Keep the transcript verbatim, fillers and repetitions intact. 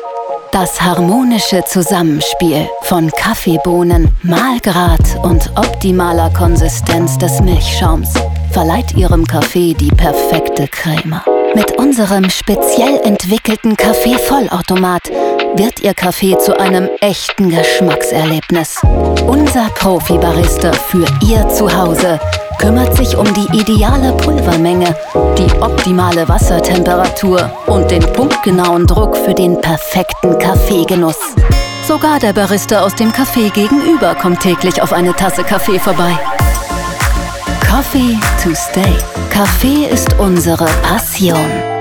Das harmonische Zusammenspiel von Kaffeebohnen, Mahlgrad und optimaler Konsistenz des Milchschaums verleiht Ihrem Kaffee die perfekte Creme. Mit unserem speziell entwickelten Kaffee-Vollautomat wird Ihr Kaffee zu einem echten Geschmackserlebnis. Unser Profi-Barista für Ihr Zuhause kümmert sich um die ideale Pulvermenge, die optimale Wassertemperatur und den punktgenauen Druck für den perfekten Kaffeegenuss. Sogar der Barista aus dem Café gegenüber kommt täglich auf eine Tasse Kaffee vorbei. Coffee to stay. Kaffee ist unsere Passion.